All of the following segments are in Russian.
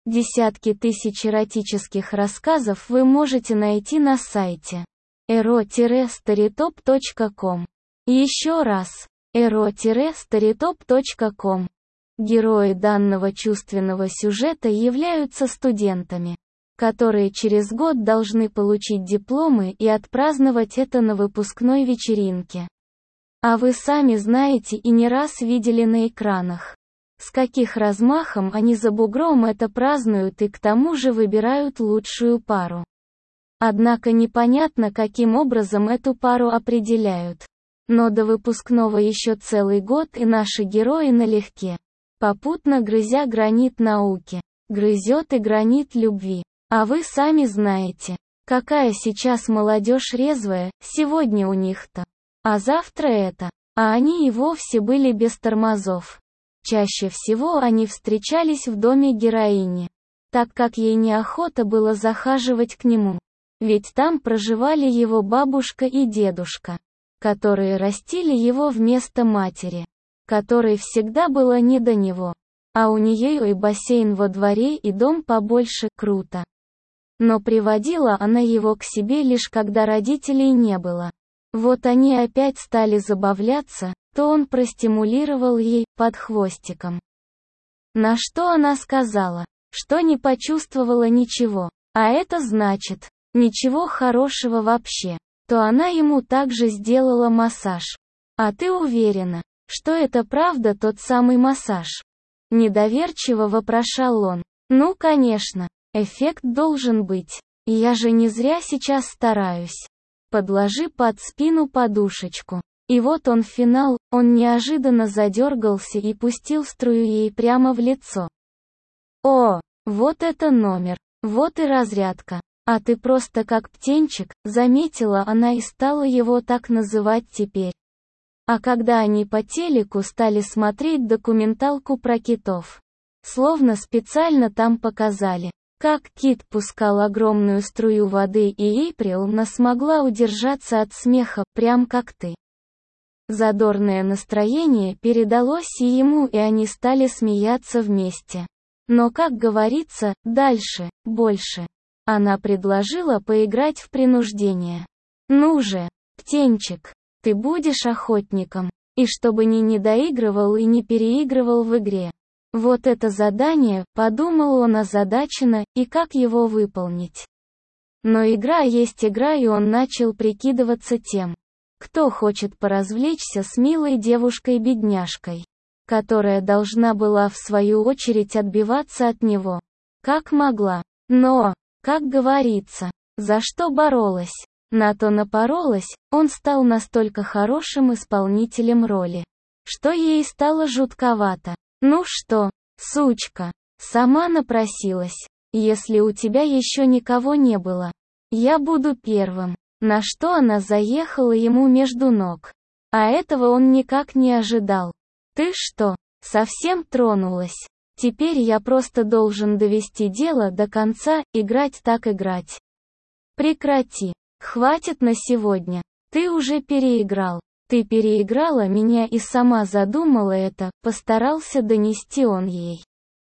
Десятки тысяч эротических рассказов вы можете найти на сайте ero-storytop.com. Еще раз, ero-storytop.com. Герои данного чувственного сюжета являются студентами, которые через год должны получить дипломы и отпраздновать это на выпускной вечеринке. А вы сами знаете и не раз видели на экранах, с каких размахом они за бугром это празднуют и к тому же выбирают лучшую пару. Однако непонятно, каким образом эту пару определяют. Но до выпускного еще целый год, и наши герои налегке, попутно грызя гранит науки, грызет и гранит любви. А вы сами знаете, какая сейчас молодежь резвая, сегодня у них-то, а завтра это, а они и вовсе были без тормозов. Чаще всего они встречались в доме героини, так как ей неохота было захаживать к нему. Ведь там проживали его бабушка и дедушка, которые растили его вместо матери, которой всегда было не до него. А у нее и бассейн во дворе, и дом побольше, круто. Но приводила она его к себе лишь когда родителей не было. Вот они опять стали забавляться, то он простимулировал ей под хвостиком. На что она сказала, что не почувствовала ничего, а это значит, ничего хорошего вообще, то она ему также сделала массаж. А ты уверена, что это правда тот самый массаж? Недоверчиво вопрошал он. Ну конечно, эффект должен быть. Я же не зря сейчас стараюсь. Подложи под спину подушечку. И вот он финал, он неожиданно задергался и пустил струю ей прямо в лицо. О, вот это номер, вот и разрядка. А ты просто как птенчик, заметила она и стала его так называть теперь. А когда они по телеку стали смотреть документалку про китов, словно специально там показали, как кит пускал огромную струю воды, и Эйприл смогла удержаться от смеха, прям как ты. Задорное настроение передалось и ему, и они стали смеяться вместе. Но, как говорится, дальше, больше. Она предложила поиграть в принуждение. Ну же, птенчик, ты будешь охотником. И чтобы не недоигрывал и не переигрывал в игре. Вот это задание, подумал он озадаченно, и как его выполнить. Но игра есть игра, и он начал прикидываться тем, кто хочет поразвлечься с милой девушкой-бедняжкой, которая должна была в свою очередь отбиваться от него, как могла. Но, как говорится, за что боролась, на то напоролась. Он стал настолько хорошим исполнителем роли, что ей стало жутковато. Ну что, сучка, сама напросилась. Если у тебя еще никого не было, я буду первым. На что она заехала ему между ног. А этого он никак не ожидал. Ты что, совсем тронулась? Теперь я просто должен довести дело до конца, играть так играть. Прекрати. Хватит на сегодня. Ты уже переиграл. Ты переиграла меня и сама задумала это, постарался донести он ей.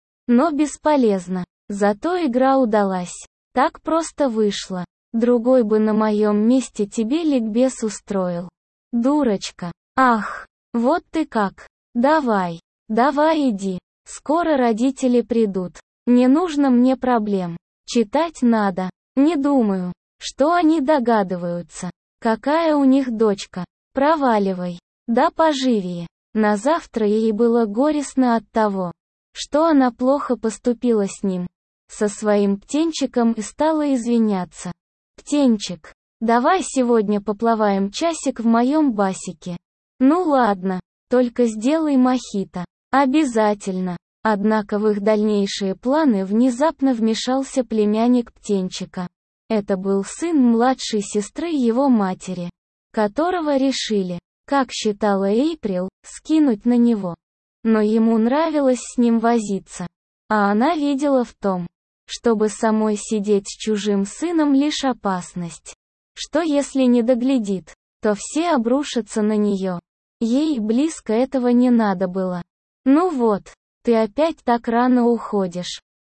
Но бесполезно. Зато игра удалась. Так просто вышло. Другой бы на моем месте тебе ликбез устроил. Дурочка. Ах, вот ты как. Давай. Давай иди. Скоро родители придут. Не нужно мне проблем. Читать надо. Не думаю, что они догадываются. Какая у них дочка. Проваливай. Да поживее. На завтра ей было горестно от того, что она плохо поступила с ним, со своим птенчиком, и стала извиняться. Птенчик, давай сегодня поплаваем часик в моем басике. Ну ладно, только сделай мохито. Обязательно. Однако в их дальнейшие планы внезапно вмешался племянник птенчика. Это был сын младшей сестры его матери, которого решили, как считала Эйприл, скинуть на него. Но ему нравилось с ним возиться. А она видела в том, чтобы самой сидеть с чужим сыном, лишь опасность. Что если не доглядит, то все обрушатся на нее. Ей близко этого не надо было. Ну вот, ты опять так рано уходишь.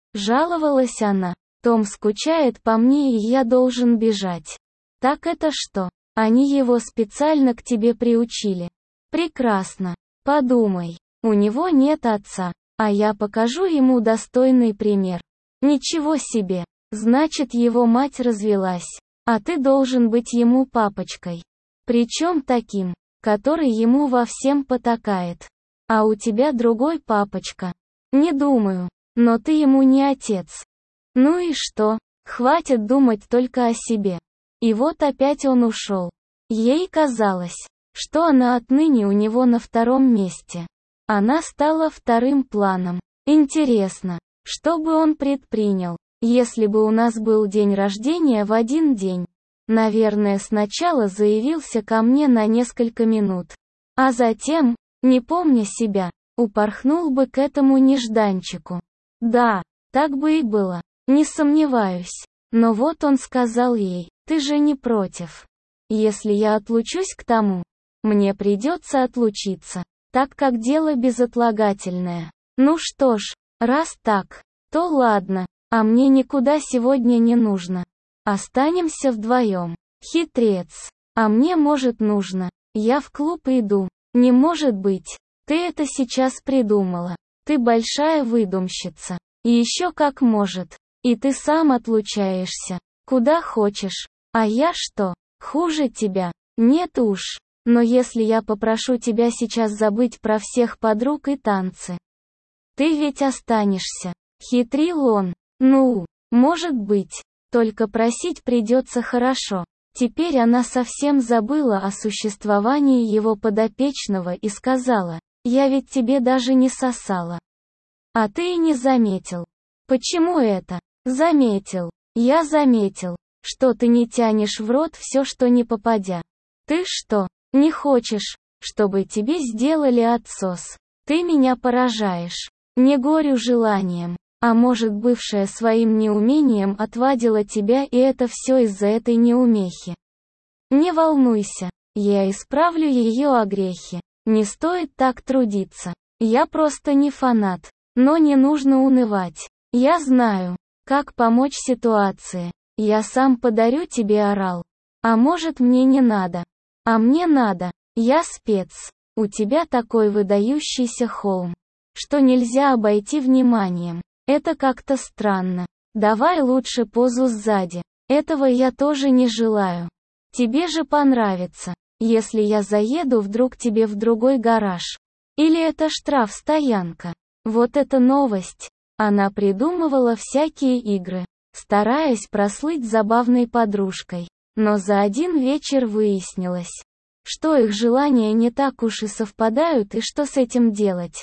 Жаловалась она. Том скучает по мне, и я должен бежать. Так это что? Они его специально к тебе приучили. Прекрасно. Подумай, у него нет отца, а я покажу ему достойный пример. Ничего себе. Значит, его мать развелась, а ты должен быть ему папочкой. Причем таким, который ему во всем потакает. А у тебя другой папочка. Не думаю, но ты ему не отец. Ну и что? Хватит думать только о себе. И вот опять он ушел. Ей казалось, что она отныне у него на втором месте. Она стала вторым планом. Интересно, что бы он предпринял, если бы у нас был день рождения в один день? Наверное, сначала заявился ко мне на несколько минут, а затем, не помня себя, упорхнул бы к этому нежданчику. Да, так бы и было, не сомневаюсь. Но вот он сказал ей: «Ты же не против? Если я отлучусь к тому, мне придется отлучиться, так как дело безотлагательное. Ну что ж, раз так, то ладно, а мне никуда сегодня не нужно. Останемся вдвоем». Хитрец. А мне, может, нужно. Я в клуб иду. Не может быть. Ты это сейчас придумала. Ты большая выдумщица. И еще как может. И ты сам отлучаешься. Куда хочешь. А я что? Хуже тебя? Нет уж. Но если я попрошу тебя сейчас забыть про всех подруг и танцы, ты ведь останешься. Хитрил он. Ну, может быть. Только просить придется хорошо. Теперь она совсем забыла о существовании его подопечного и сказала: «Я ведь тебе даже не сосала. А ты и не заметил». «Почему это?» «Заметил. Я заметил, что ты не тянешь в рот все, что не попадя. Ты что, не хочешь, чтобы тебе сделали отсос? Ты меня поражаешь. Не горю желанием. А может, бывшая своим неумением отвадила тебя, и это все из-за этой неумехи? Не волнуйся, я исправлю ее огрехи. Не стоит так трудиться. Я просто не фанат. Но не нужно унывать. Я знаю, как помочь ситуации. Я сам подарю тебе орал. А может, мне не надо? А мне надо. Я спец. У тебя такой выдающийся холм, что нельзя обойти вниманием. Это как-то странно. Давай лучше позу сзади. Этого я тоже не желаю. Тебе же понравится, если я заеду вдруг тебе в другой гараж. Или это штрафстоянка. Вот это новость. Она придумывала всякие игры, стараясь прослыть забавной подружкой. Но за один вечер выяснилось, что их желания не так уж и совпадают, и что с этим делать.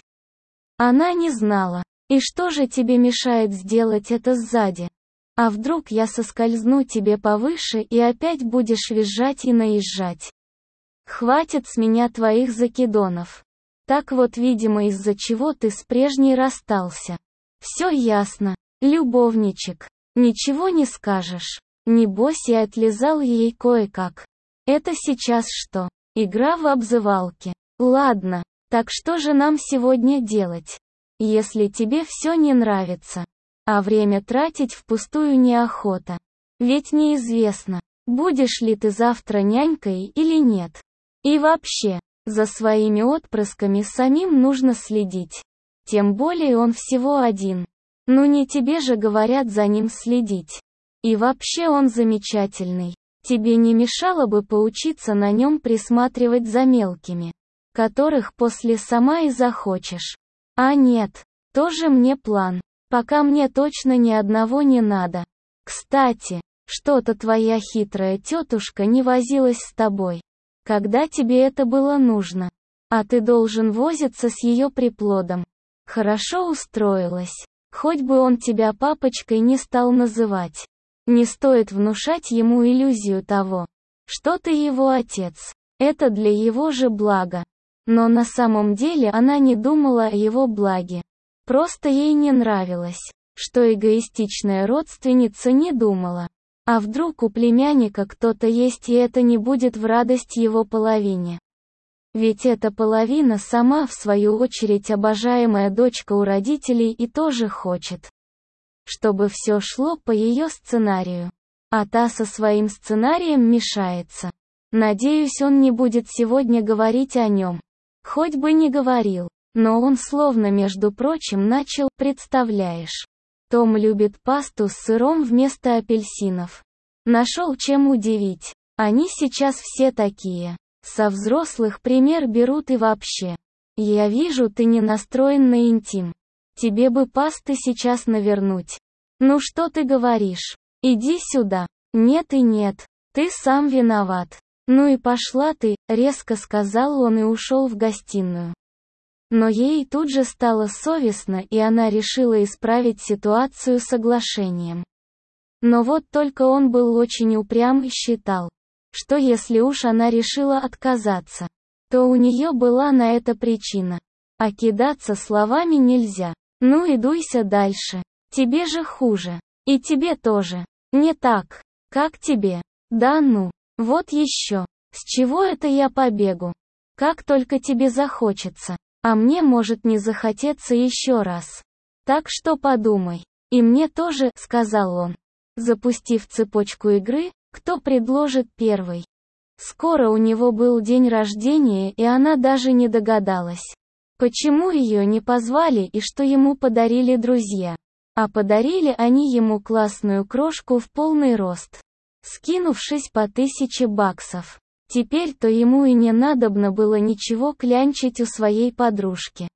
Она не знала. И что же тебе мешает сделать это сзади? А вдруг я соскользну тебе повыше и опять будешь визжать и наезжать? Хватит с меня твоих закидонов. Так вот, видимо, из-за чего ты с прежней расстался. Все ясно. Любовничек. Ничего не скажешь. Небось, я отлизал ей кое-как. Это сейчас что? Игра в обзывалки. Ладно, так что же нам сегодня делать? Если тебе все не нравится, а время тратить впустую неохота. Ведь неизвестно, будешь ли ты завтра нянькой или нет. И вообще, за своими отпрысками самим нужно следить. Тем более он всего один. Ну не тебе же говорят за ним следить. И вообще он замечательный. Тебе не мешало бы поучиться на нем присматривать за мелкими, которых после сама и захочешь. А нет, тоже мне план. Пока мне точно ни одного не надо. Кстати, что-то твоя хитрая тетушка не возилась с тобой, когда тебе это было нужно. А ты должен возиться с ее приплодом. Хорошо устроилась. Хоть бы он тебя папочкой не стал называть. Не стоит внушать ему иллюзию того, что ты его отец. Это для его же блага. Но на самом деле она не думала о его благе. Просто ей не нравилось, что эгоистичная родственница не думала. А вдруг у племянника кто-то есть, и это не будет в радость его половине? Ведь эта половина сама, в свою очередь, обожаемая дочка у родителей и тоже хочет, чтобы все шло по ее сценарию. А та со своим сценарием мешается. Надеюсь, он не будет сегодня говорить о нем. Хоть бы не говорил. Но он словно между прочим начал, представляешь. Том любит пасту с сыром вместо апельсинов. Нашел чем удивить. Они сейчас все такие. Со взрослых пример берут и вообще. Я вижу, ты не настроен на интим. Тебе бы пасты сейчас навернуть. Ну что ты говоришь? Иди сюда. Нет и нет. Ты сам виноват. Ну и пошла ты, резко сказал он и ушел в гостиную. Но ей тут же стало совестно, и она решила исправить ситуацию соглашением. Но вот только он был очень упрям и считал, что если уж она решила отказаться, то у нее была на это причина. А кидаться словами нельзя. Ну и дуйся дальше. Тебе же хуже. И тебе тоже. Не так. Как тебе? Да ну. Вот еще. С чего это я побегу? Как только тебе захочется. А мне может не захотеться еще раз. Так что подумай. И мне тоже, сказал он, запустив цепочку игры, кто предложит первый. Скоро у него был день рождения, и она даже не догадалась, почему ее не позвали и что ему подарили друзья. А подарили они ему классную крошку в полный рост, скинувшись по $1000. Теперь-то ему и не надобно было ничего клянчить у своей подружки.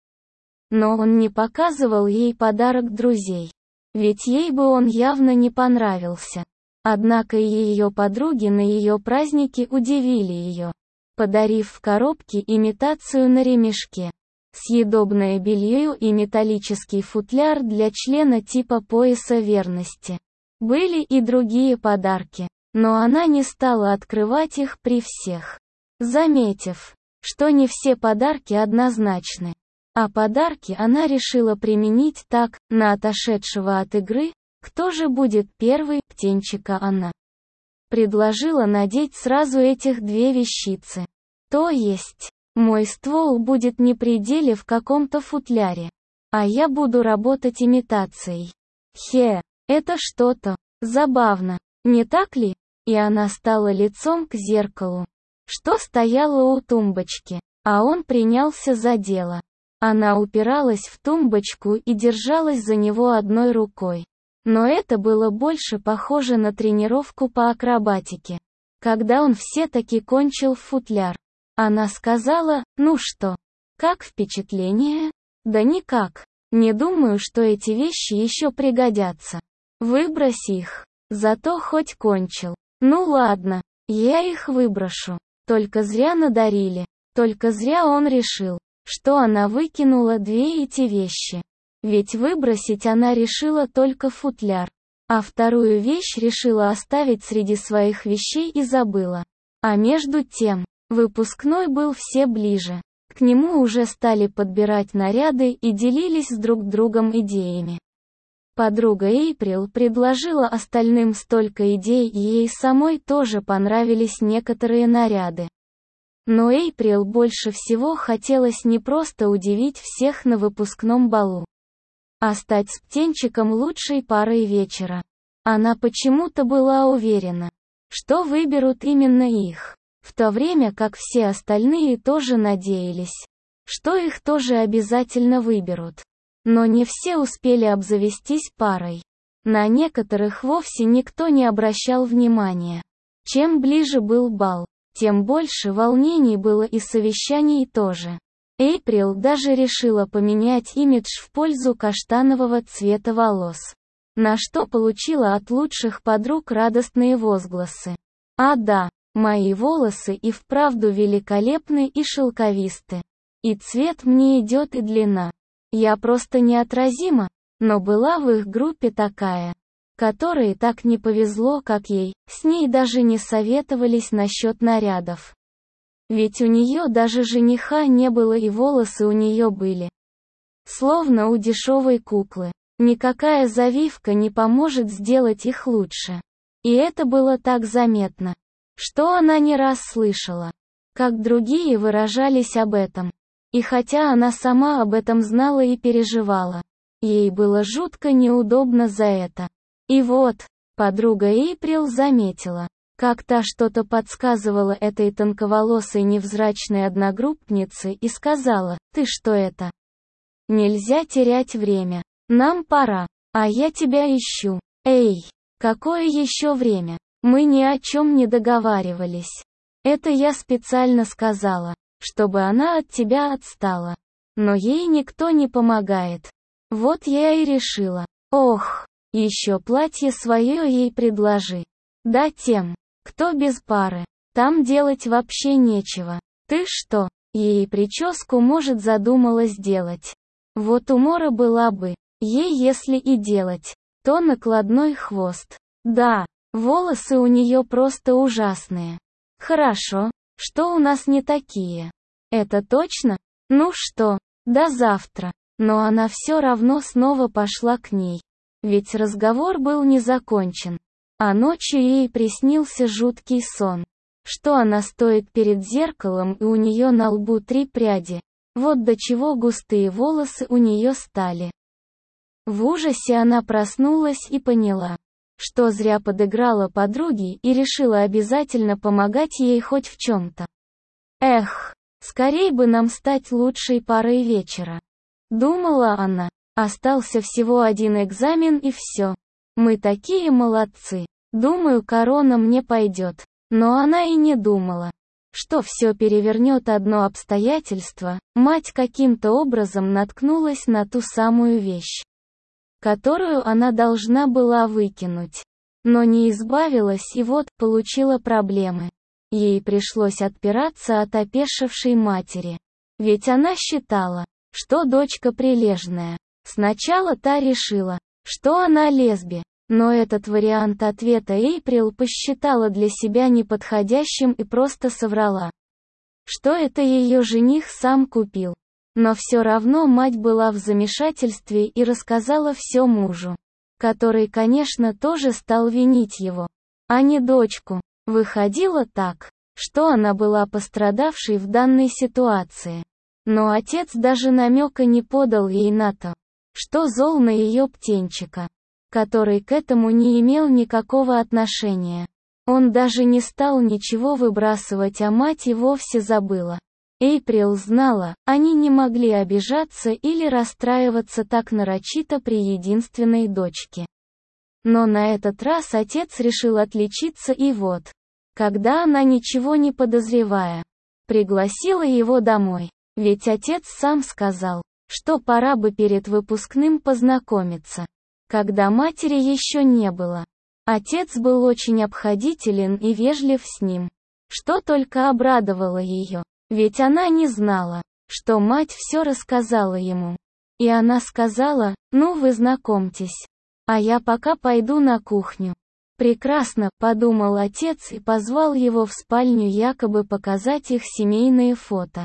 Но он не показывал ей подарок друзей. Ведь ей бы он явно не понравился. Однако и ее подруги на ее празднике удивили ее, подарив в коробке имитацию на ремешке, съедобное белье и металлический футляр для члена типа пояса верности. Были и другие подарки. Но она не стала открывать их при всех, заметив, что не все подарки однозначны. А подарки она решила применить так, на отошедшего от игры, кто же будет первый, птенчика она предложила надеть сразу этих две вещицы. То есть, мой ствол будет не при деле в каком-то футляре, а я буду работать имитацией. Это что-то забавно, не так ли? И она стала лицом к зеркалу, что стояло у тумбочки, а он принялся за дело. Она упиралась в тумбочку и держалась за него одной рукой. Но это было больше похоже на тренировку по акробатике. Когда он все-таки кончил футляр, она сказала: «Ну что, как впечатление?» «Да никак. Не думаю, что эти вещи еще пригодятся. Выбрось их. Зато хоть кончил». «Ну ладно, я их выброшу. Только зря надарили. Только зря он решил, что она выкинула две эти вещи. Ведь выбросить она решила только футляр. А вторую вещь решила оставить среди своих вещей и забыла. А между тем, выпускной был все ближе. К нему уже стали подбирать наряды и делились с друг другом идеями. Подруга Эйприл предложила остальным столько идей, и ей самой тоже понравились некоторые наряды. Но Эйприл больше всего хотелось не просто удивить всех на выпускном балу, а стать с птенчиком лучшей парой вечера. Она почему-то была уверена, что выберут именно их, в то время как все остальные тоже надеялись, что их тоже обязательно выберут. Но не все успели обзавестись парой. На некоторых вовсе никто не обращал внимания. Чем ближе был бал, тем больше волнений было и совещаний тоже. Эйприл даже решила поменять имидж в пользу каштанового цвета волос, на что получила от лучших подруг радостные возгласы. «А да, мои волосы и вправду великолепны и шелковисты. И цвет мне идет и длина. Я просто неотразима», но была в их группе такая, которой так не повезло, как ей, с ней даже не советовались насчет нарядов. Ведь у нее даже жениха не было и волосы у нее были словно у дешевой куклы. Никакая завивка не поможет сделать их лучше. И это было так заметно, что она не раз слышала, как другие выражались об этом. И хотя она сама об этом знала и переживала, Ей было жутко неудобно за это. И вот, подруга Эйприл заметила, как та что-то подсказывала этой тонковолосой невзрачной одногруппнице и сказала: «Ты что это? Нельзя терять время. Нам пора. А я тебя ищу». «Эй, какое еще время? Мы ни о чем не договаривались. Это я специально сказала, чтобы она от тебя отстала. Но ей никто не помогает. Вот я и решила. Ох, еще платье свое ей предложи. Да тем, кто без пары. Там делать вообще нечего. Ты что, ей прическу, может, задумала сделать? Вот умора была бы, ей если и делать, то накладной хвост. Да, волосы у нее просто ужасные. Хорошо, что у нас не такие. Это точно? Ну что, до завтра. Но она все равно снова пошла к ней. Ведь разговор был не закончен. А ночью ей приснился жуткий сон. Что она стоит перед зеркалом, и у нее на лбу 3 пряди. Вот до чего густые волосы у нее стали. В ужасе она проснулась и поняла, что зря подыграла подруге и решила обязательно помогать ей хоть в чем-то. Эх, скорей бы нам стать лучшей парой вечера. Думала она, остался всего 1 экзамен и все. Мы такие молодцы. Думаю, корона мне пойдет. Но она и не думала, что все перевернет одно обстоятельство. Мать каким-то образом наткнулась на ту самую вещь, которую она должна была выкинуть. Но не избавилась и вот, получила проблемы. Ей пришлось отпираться от опешившей матери. Ведь она считала, что дочка прилежная. Сначала та решила, что она лесби. Но этот вариант ответа Эйприл посчитала для себя неподходящим и просто соврала, что это ее жених сам купил. Но все равно мать была в замешательстве и рассказала все мужу, который, конечно, тоже стал винить его, а не дочку. Выходило так, что она была пострадавшей в данной ситуации. Но отец даже намека не подал ей на то, что зол на ее птенчика, который к этому не имел никакого отношения. Он даже не стал ничего выбрасывать, а мать и вовсе забыла. Эйприл знала, они не могли обижаться или расстраиваться так нарочито при единственной дочке. Но на этот раз отец решил отличиться и вот, когда она, ничего не подозревая, пригласила его домой. Ведь отец сам сказал, что пора бы перед выпускным познакомиться. Когда матери еще не было. Отец был очень обходителен и вежлив с ним, что только обрадовало ее. Ведь она не знала, что мать все рассказала ему. И она сказала: «Ну вы знакомьтесь. А я пока пойду на кухню». «Прекрасно», — подумал отец и позвал его в спальню якобы показать их семейные фото.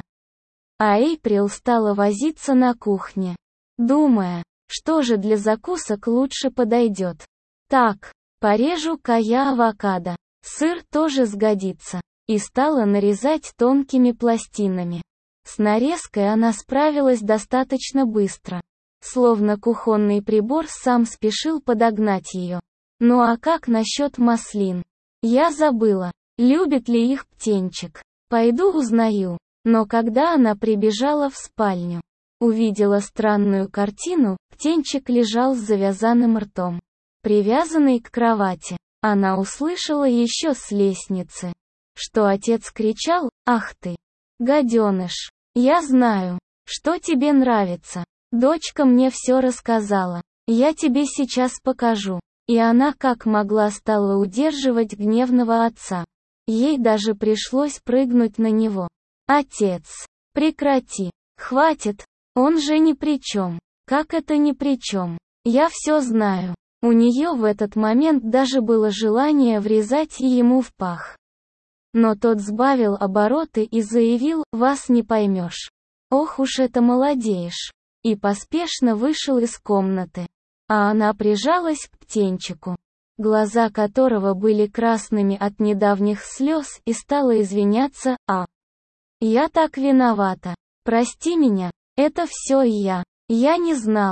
А Эйприл стала возиться на кухне, думая, что же для закусок лучше подойдет. Так, порежу-ка я авокадо. Сыр тоже сгодится. И стала нарезать тонкими пластинами. С нарезкой она справилась достаточно быстро. Словно кухонный прибор сам спешил подогнать ее. Ну а как насчет маслин? Я забыла, любит ли их птенчик. Пойду узнаю. Но когда она прибежала в спальню, увидела странную картину. Птенчик лежал с завязанным ртом, привязанный к кровати. Она услышала еще с лестницы, что отец кричал: «Ах ты, гаденыш! Я знаю, что тебе нравится. Дочка мне все рассказала. Я тебе сейчас покажу». И она как могла стала удерживать гневного отца. Ей даже пришлось прыгнуть на него. «Отец, прекрати! Хватит! Он же ни при чем!» «Как это ни при чем? Я все знаю». У нее в этот момент даже было желание врезать и ему в пах. Но тот сбавил обороты и заявил: «Вас не поймешь. Ох уж это молодеешь». И поспешно вышел из комнаты. А она прижалась к птенчику, глаза которого были красными от недавних слез, и стала извиняться: «Я так виновата. Прости меня, это все я. Я не знала».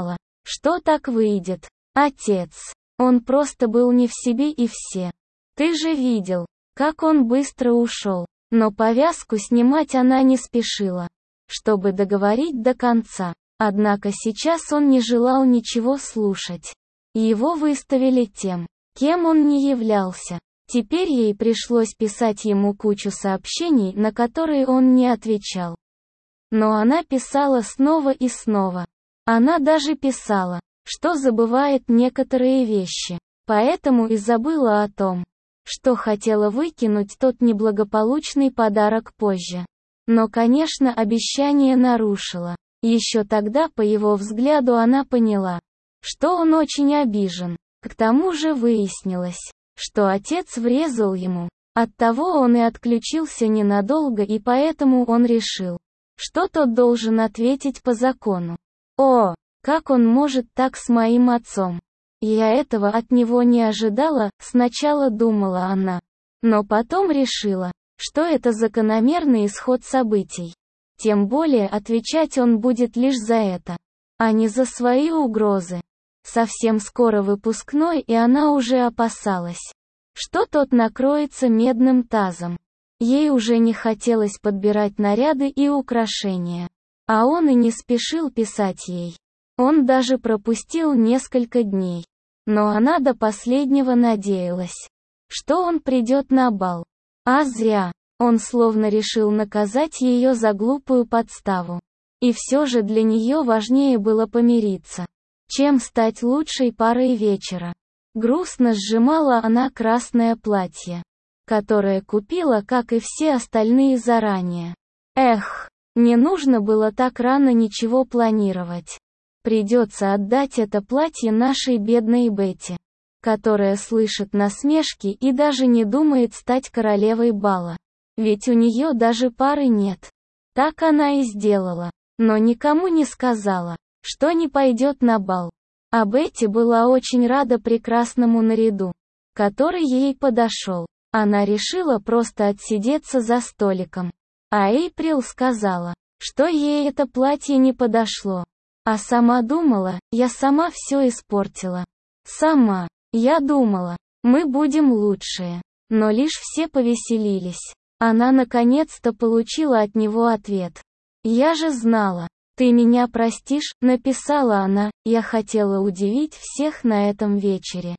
Что так выйдет? Отец. Он просто был не в себе и все. Ты же видел, как он быстро ушел. Но повязку снимать она не спешила, чтобы договорить до конца. Однако сейчас он не желал ничего слушать. Его выставили тем, кем он не являлся. Теперь ей пришлось писать ему кучу сообщений, на которые он не отвечал. Но она писала снова и снова. Она даже писала, что забывает некоторые вещи. Поэтому и забыла о том, что хотела выкинуть тот неблагополучный подарок позже. Но, конечно, обещание нарушила. Еще тогда, по его взгляду, она поняла, что он очень обижен. К тому же выяснилось, что отец врезал ему. Оттого он и отключился ненадолго, и поэтому он решил, что тот должен ответить по закону. О, как он может так с моим отцом? Я этого от него не ожидала, сначала думала она. Но потом решила, что это закономерный исход событий. Тем более отвечать он будет лишь за это, а не за свои угрозы. Совсем скоро выпускной, и она уже опасалась, что тот накроется медным тазом. Ей уже не хотелось подбирать наряды и украшения. А он и не спешил писать ей. Он даже пропустил несколько дней. Но она до последнего надеялась, что он придет на бал. А зря. Он словно решил наказать ее за глупую подставу. И все же для нее важнее было помириться, чем стать лучшей парой вечера. Грустно сжимала она красное платье, которое купила, как и все остальные, заранее. Эх, не нужно было так рано ничего планировать. Придется отдать это платье нашей бедной Бетти, которая слышит насмешки и даже не думает стать королевой бала. Ведь у нее даже пары нет. Так она и сделала, но никому не сказала, что не пойдет на бал. А Бетти была очень рада прекрасному наряду, который ей подошел. Она решила просто отсидеться за столиком. А Эйприл сказала, что ей это платье не подошло. А сама думала, я сама все испортила. Сама. Я думала, мы будем лучшие. Но лишь все повеселились. Она наконец-то получила от него ответ. «Я же знала. Ты меня простишь», — написала она. Я хотела удивить всех на этом вечере.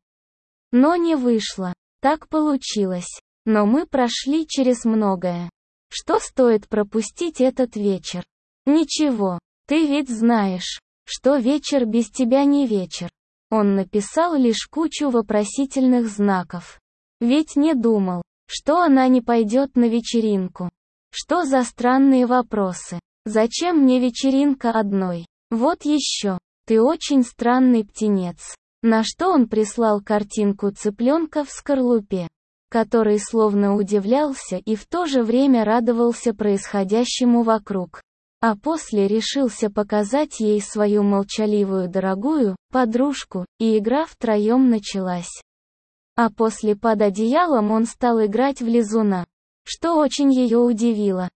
Но не вышло. Так получилось. Но мы прошли через многое. Что стоит пропустить этот вечер? Ничего. Ты ведь знаешь, что вечер без тебя не вечер. Он написал лишь кучу вопросительных знаков. Ведь не думал, что она не пойдет на вечеринку. Что за странные вопросы? Зачем мне вечеринка одной? Вот еще. Ты очень странный птенец. На что он прислал картинку цыпленка в скорлупе, который словно удивлялся и в то же время радовался происходящему вокруг. А после решился показать ей свою молчаливую дорогую подружку, и игра втроем началась. А после под одеялом он стал играть в лизуна, что очень ее удивило.